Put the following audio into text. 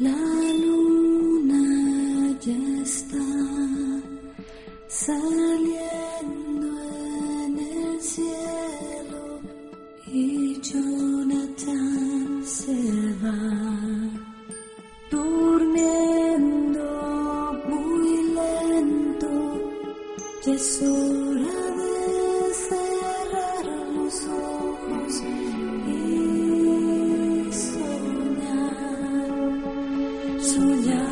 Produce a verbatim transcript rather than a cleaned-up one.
La luna ya está saliendo en el cielo y Jonathan se va durmiendo muy lento. Ya es hora de cerrar los ojos y soñar, soñar.